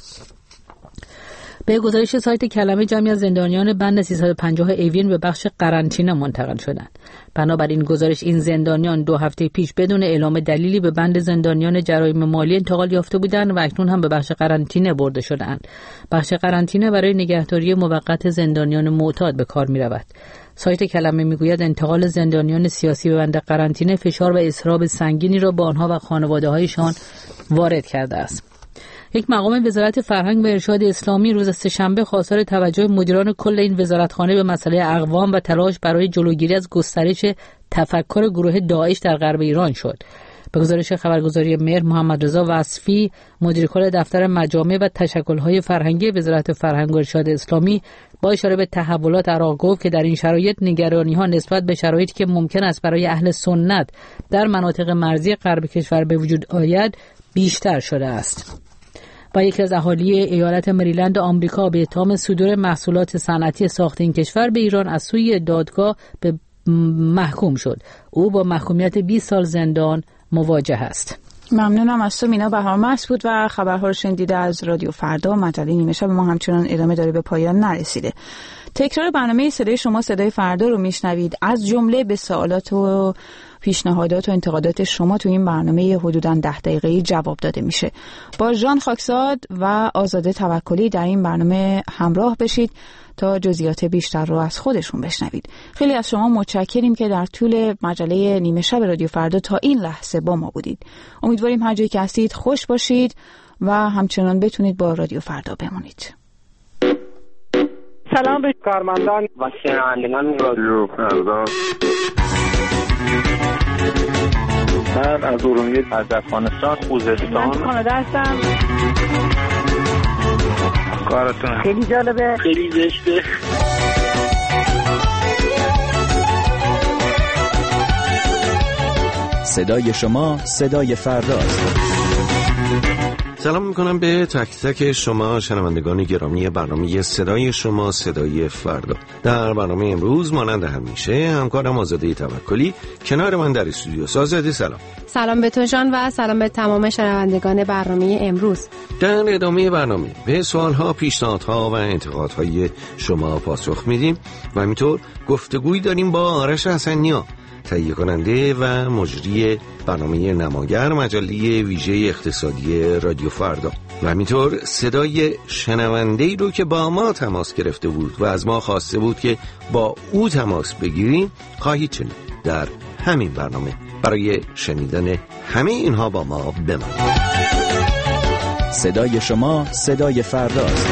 به گزارش سایت کلمه جمعی از زندانیان بند سیصد و پنجاه ایوین به بخش قرنطینه منتقل شدند. بنابراین گزارش این زندانیان دو هفته پیش بدون اعلام دلیلی به بند زندانیان جرایم مالی انتقال یافته بودند و اکنون هم به بخش قرنطینه برده شدند. بخش قرنطینه برای نگهداری موقت زندانیان معتاد به کار می رود. سایت کلمه میگوید انتقال زندانیان سیاسی به بند قرنطینه فشار و اضطراب سنگینی را به آنها و خانواده‌هایشان وارد کرده است. یک مقام وزارت فرهنگ و ارشاد اسلامی روز سه‌شنبه خواستار توجه مدیران کل این وزارتخانه به مسئله اقوام و تلاش برای جلوگیری از گسترش تفکر گروه داعش در غرب ایران شد. به گزارش خبرگزاری مهر، محمد رضا وصفی مدیر کل دفتر مجامع و تشکل‌های فرهنگی وزارت فرهنگ و ارشاد اسلامی با اشاره به تحولات عراق گفت که در این شرایط نگرانی‌ها نسبت به شرایطی که ممکن است برای اهل سنت در مناطق مرزی غرب کشور به وجود آید بیشتر شده است. و یکی از اهالی ایالت مریلند آمریکا به اتهام صدور محصولات صنعتی ساخت این کشور به ایران از سوی دادگاه به محکوم شد. او با محکومیت بیست سال زندان مواجه است. ممنونم از تو مینا بهارمست بود و خبرها رو شنیدید از رادیو فردا. مجله نیمه شب ما همچنان ادامه داره، به پایان نرسیده. تکرار برنامه صدای شما صدای فردا رو میشنوید، از جمله به سوالات و پیشنهادات و انتقادات شما تو این برنامه حدوداً ده دقیقه‌ای جواب داده میشه. با ژان خاکزاد و آزاده توکلی در این برنامه همراه بشید تا جزئیات بیشتر رو از خودشون بشنوید. خیلی از شما متشکریم که در طول مجله نیمه شب رادیو فردا تا این لحظه با ما بودید. امیدواریم هر جایی که هستید خوش باشید و همچنان بتونید با رادیو فردا بمونید. سلام به کارمندان و شنوندگان رادیو فردا. من از ارومیه، از افغانستان، خوزستان. من کانادا هستم. کارتون خیلی جالبه، خیلی زشته. صدای شما صدای فرداست. سلام میکنم به تک تک شما شنوندگان گرامی برنامه صدای شما صدای فردا. در برنامه امروز مانند همیشه همکارم آزاده توکلی کنار من در استودیو. آزاده سلام. سلام به تو جان و سلام به تمام شنوندگان برنامه امروز. در ادامه برنامه به سوالها، پیشنهادها و انتقادهای شما پاسخ میدیم و همینطور گفتگویی داریم با آرش حسنیا، تهیه کننده و مجری برنامه نماگر مجله ویژه اقتصادی رادیو فردا و همینطور صدای شنونده‌ای رو که با ما تماس گرفته بود و از ما خواسته بود که با او تماس بگیریم خواهید شنید در همین برنامه. برای شنیدن همه اینها با ما بمانید. صدای شما صدای فرداست.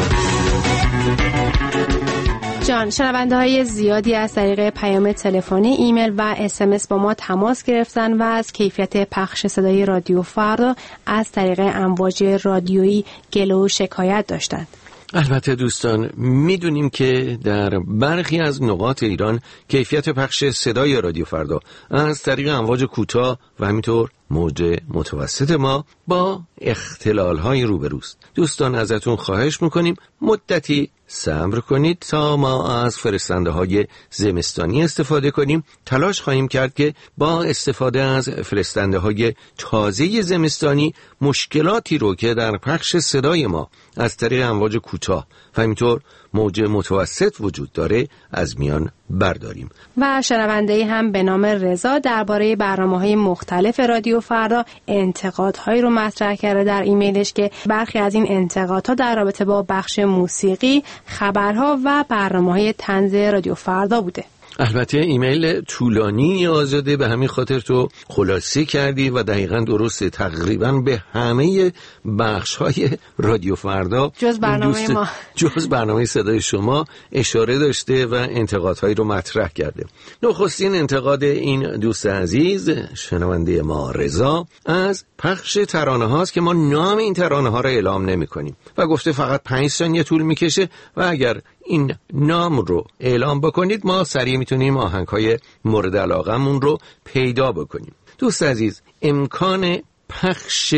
جان، شنونده های زیادی از طریق پیام تلفنی، ایمیل و اس ام اس با ما تماس گرفتن و از کیفیت پخش صدای رادیو فردا از طریق امواج رادیویی گله و شکایت داشتند. البته دوستان میدونیم که در برخی از نقاط ایران کیفیت پخش صدای رادیو فردا از طریق امواج کوتاه و همینطور موج متوسط ما با اختلال‌های روبروست. دوستان ازتون خواهش میکنیم مدتی صبر کنید تا ما از فرستنده های زمستانی استفاده کنیم. تلاش خواهیم کرد که با استفاده از فرستنده های تازه زمستانی مشکلاتی رو که در پخش صدای ما از طریق امواج کوتاه و همینطور موج متوسط وجود داره از میان برداریم. و شنونده هم به نام رضا درباره برنامه‌های مختلف رادیو فردا انتقادهایی رو مطرح کرده در ایمیلش که برخی از این انتقادها در رابطه با بخش موسیقی، خبرها و برنامه‌های طنز رادیو فردا بوده. البته ایمیل طولانی آزاده، به همین خاطر تو خلاصه کردی و دقیقاً درسته. تقریباً به همه بخش‌های رادیو فردا جز برنامه ما جز برنامه صدای شما اشاره داشته و انتقادهایی رو مطرح کرده. نخستین انتقاد این دوست عزیز شنونده ما رضا از پخش ترانه هاست که ما نام این ترانه ها رو اعلام نمی کنیم و گفته فقط پنج ثانیه طول میکشه و اگر این نام رو اعلام بکنید ما سریع میتونیم آهنگ‌های مورد علاقمون رو پیدا بکنیم. دوست عزیز، امکان پخش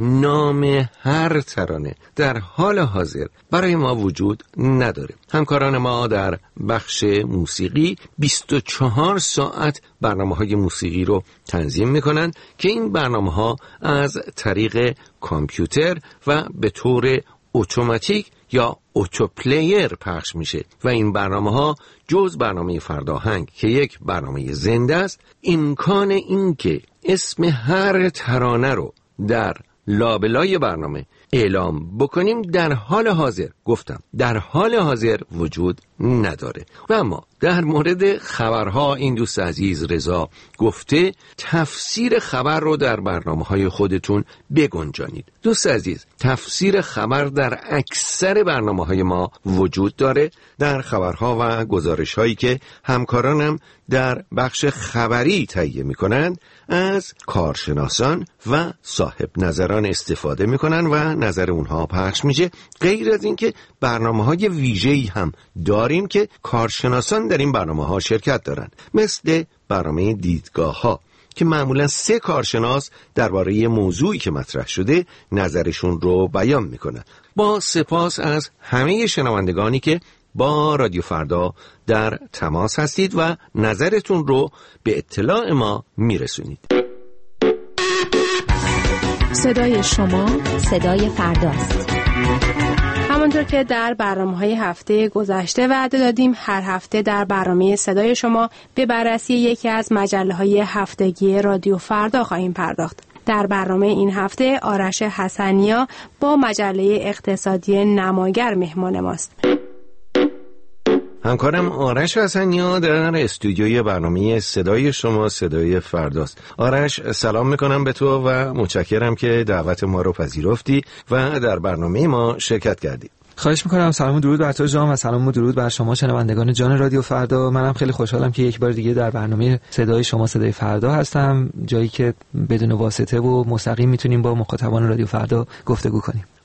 نام هر ترانه در حال حاضر برای ما وجود نداره. همکاران ما در بخش موسیقی بیست و چهار ساعت برنامه‌های موسیقی رو تنظیم میکنن که این برنامه‌ها از طریق کامپیوتر و به طور اتوماتیک یا اوتو پلیر پخش میشه و این برنامه ها جز برنامه فرداهنگ که یک برنامه زنده است، امکان این که اسم هر ترانه رو در لابلای برنامه اعلام بکنیم در حال حاضر، گفتم در حال حاضر وجود نداره. و اما در مورد خبرها این دوست عزیز رضا گفته تفسیر خبر رو در برنامه‌های خودتون بگنجانید. دوست عزیز، تفسیر خبر در اکثر برنامه‌های ما وجود داره. در خبرها و گزارش‌هایی که همکارانم در بخش خبری تهیه می‌کنند از کارشناسان و صاحب نظران استفاده می‌کنن و نظر اونها پخش میشه. غیر از این که برنامه‌های ویژه‌ای هم داریم که کارشناسان در این برنامه‌ها شرکت دارن، مثل برنامه دیدگاه‌ها که معمولا سه کارشناس درباره موضوعی که مطرح شده نظرشون رو بیان میکنن. با سپاس از همه شنوندگانی که با رادیو فردا در تماس هستید و نظرتون رو به اطلاع ما میرسونید. صدای شما صدای فرداست. همونطور که در برنامه‌های هفته گذشته وعده دادیم، هر هفته در برنامه صدای شما به بررسی یکی از مجله‌های هفتگی رادیو فردا خواهیم پرداخت. در برنامه این هفته آرش حسنیا با مجله اقتصادی نماگر مهمان ماست. همکارم آرش حسنیا در استودیوی برنامه صدای شما صدای فرداست. آرش، سلام میکنم به تو و متشکرم که دعوت ما رو پذیرفتی و در برنامه ما شرکت کردی. خواهش میکنم. سلام و درود بر تو جان و سلام و درود بر شما شنوندگان جان رادیو فردا. منم خیلی خوشحالم که یک بار دیگه در برنامه صدای شما صدای فردا هستم، جایی که بدون واسطه و مستقیم میتونیم با مخاطبان رادیو فردا گفتگو کنیم.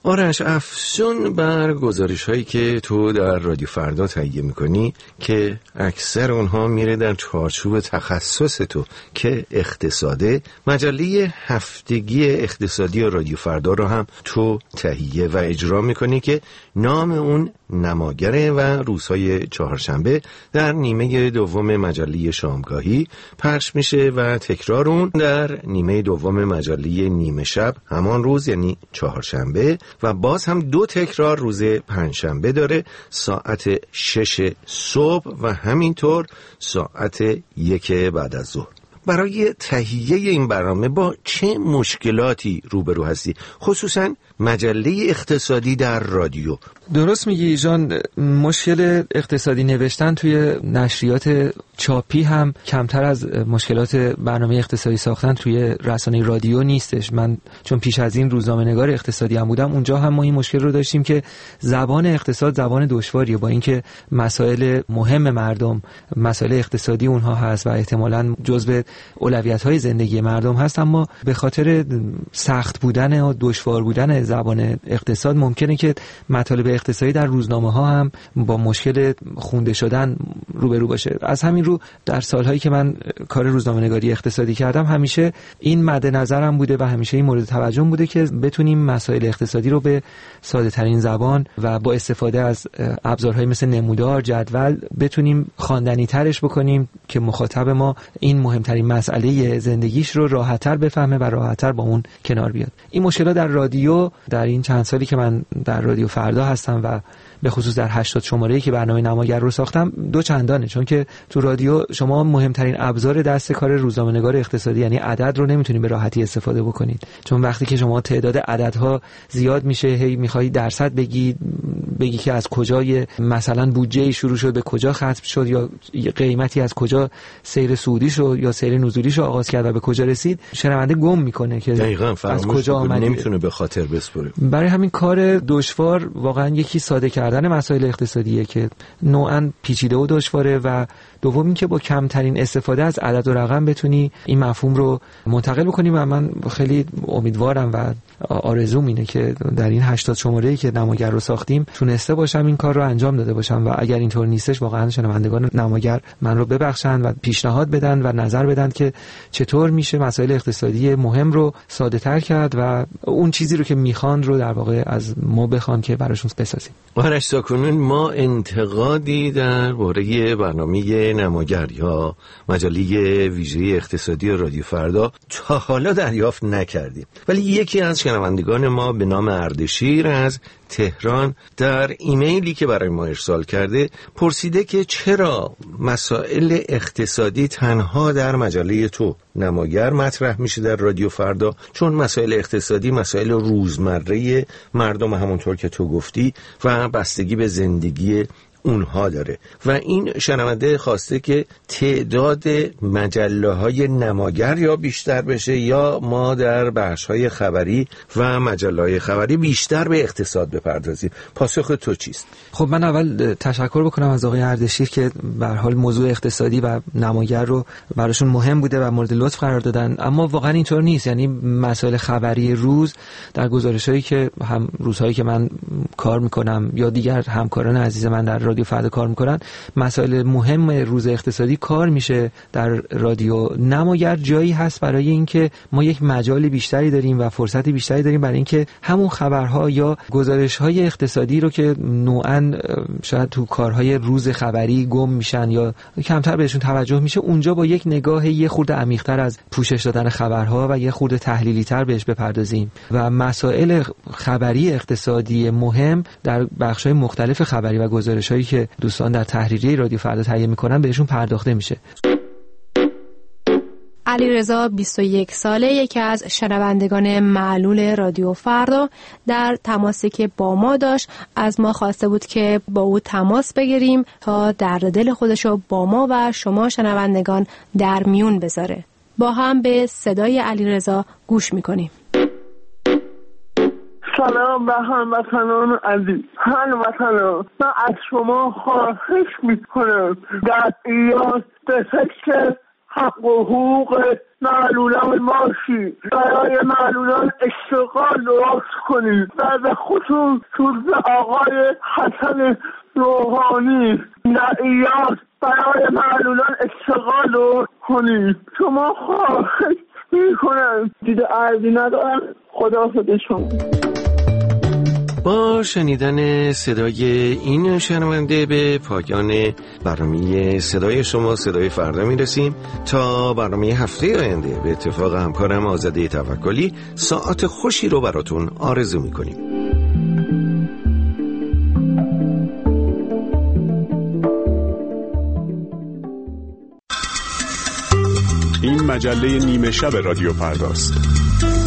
آرش، افسون بر گزارش هایی که تو در رادیو فردا تهیه میکنی که اکثر اونها میره در چارچوب تخصص تو که اقتصاده، مجله هفتگی اقتصادی رادیو فردا رو هم تو تهیه و اجرا میکنی که نام اون نماگره و روزهای چهارشنبه در نیمه دوم مجله شامگاهی پخش میشه و تکرار اون در نیمه دوم مجله نیمه شب همان روز یعنی چهارشنبه و باز هم دو تکرار روز پنجشنبه داره، ساعت شش صبح و همینطور ساعت یک بعد از ظهر. برای تهیه این برنامه با چه مشکلاتی روبرو هستی، خصوصا مجله اقتصادی در رادیو؟ درست میگی جان، مشکل اقتصادی نوشتن توی نشریات چاپی هم کمتر از مشکلات برنامه اقتصادی ساختن توی رسانه رادیو نیستش. من چون پیش از این روزنامه‌نگار اقتصادی هم بودم، اونجا هم ما این مشکل رو داشتیم که زبان اقتصاد زبان دشواریه، با اینکه مسائل مهم مردم مسائل اقتصادی اونها هست و احتمالاً جزو اولویت‌های زندگی مردم هست، اما به خاطر سخت بودن و دشوار بودن زبان اقتصاد ممکنه که مطالب اقتصادی در روزنامه‌ها هم با مشکل خونده شدن روبرو باشه. از همین رو در سالهایی که من کار روزنامه‌نگاری اقتصادی کردم همیشه این مد نظرم بوده و همیشه این مورد توجهم بوده که بتونیم مسائل اقتصادی رو به ساده ترین زبان و با استفاده از ابزارهای مثل نمودار، جدول بتونیم خواندنی ترش بکنیم که مخاطب ما این مهمترین مسئله زندگیش رو راحت‌تر بفهمه و راحت‌تر با اون کنار بیاد. این مشکلات در رادیو در این چند سالی که من در رادیو فردا هستم و به خصوص در هشتاد شماره‌ای که برنامه نماگر رو ساختم دو چندانه، چون که تو رادیو شما مهمترین ابزار دست کار روزنامه‌نگار اقتصادی یعنی عدد رو نمیتونید به راحتی استفاده بکنید، چون وقتی که شما تعداد عددها زیاد میشه، هی میخوای درصد بگی بگی که از کجای مثلا بودجه شروع شد به کجا ختم شد یا قیمتی از کجا سیر صعودی شد یا سیر نزولی شو آغاز کرد و به کجا رسید، شنونده گم میکنه که دقیقاً از کجا آمد، نمیتونه به خاطر بسپره. برای همین کار دشوار واقعا یکی ساده کردن مسائل اقتصادیه که نوعاً پیچیده و دشواره و دوم این که با کمترین استفاده از عدد و رقم بتونی این مفهوم رو منتقل بکنی و من خیلی امیدوارم و آرزوم اینه که در این هشتاد شماره‌ای که نماگر رو ساختیم تونسته باشم این کار رو انجام داده باشم و اگر اینطور نیستش واقعا شنوندگان نماگر من رو ببخشن و پیشنهاد بدن و نظر بدن که چطور میشه مسائل اقتصادی مهم رو ساده تر کرد و اون چیزی رو که میخوان رو در واقع از ما بخوان که براشون بسازیم. آرش، تاکنون ما انتقادی درباره برنامه نماگر یا مجله ویژه اقتصادی رادیو فردا تا حالا دریافت نکردیم، ولی یکی از شنوندگان ما به نام اردشیر از تهران در ایمیلی که برای ما ارسال کرده پرسیده که چرا مسائل اقتصادی تنها در مجله تو نماگر مطرح میشه در رادیو فردا، چون مسائل اقتصادی مسائل روزمره مردم همونطور که تو گفتی و بستگی به زندگی اونها داره و این شنونده خواسته که تعداد مجله های نماگر یا بیشتر بشه یا ما در بخش های خبری و مجله های خبری بیشتر به اقتصاد بپردازیم. پاسخ تو چیست؟ خب من اول تشکر بکنم از آقای اردشیر که به هر حال موضوع اقتصادی و نماگر رو براشون مهم بوده و مورد لطف قرار دادن، اما واقعا اینطور نیست. یعنی مسائل خبری روز در گزارش‌هایی که هم روزهایی که من کار میکنم یا دیگر همکاران عزیز من در رادیو فردا کار میکنن، مسائل مهم روز اقتصادی کار میشه در رادیو نماگر. جایی هست برای اینکه ما یک مجال بیشتری داریم و فرصت بیشتری داریم برای اینکه همون خبرها یا گزارش‌های اقتصادی رو که نوعاً شاید تو کارهای روز خبری گم میشن یا کمتر بهشون توجه میشه، اونجا با یک نگاه یه خورده عمیق‌تر از پوشش دادن خبرها و یه خورده تحلیلی‌تر بهش بپردازیم و مسائل خبری اقتصادی مهم در بخش‌های مختلف خبری و گزارش‌هایی که دوستان در تحریریه رادیو فردا تهیه میکنن بهشون پرداخته میشه. علیرضا بیست و یک ساله، یکی از شنوندگان معلول رادیو فردا، در تماسی که با ما داشت از ما خواسته بود که با او تماس بگیریم تا درد دل خودشو با ما و شما شنوندگان در میون بذاره. با هم به صدای علیرضا گوش میکنیم. سلام به هموطنان عزیز. هموطنان، من از شما خواهش میکنم در ایران به فکر حق و حقوق معلولان باشی، برای معلولان اشتغال درست کنی و به خصوص به آقای حسن روحانی نعیات برای معلولان اشتغال درست کنی. شما خواهش میکنم، دید عرضی ندارم. خداحافظ شما. با شنیدن صدای این شنونده به پایان برنامه صدای شما صدای فردا میرسیم. تا برنامه هفته آینده به اتفاق همکارم آزاده توکلی ساعت خوشی رو براتون آرزو میکنیم. این مجله نیمه شب رادیو فرداست.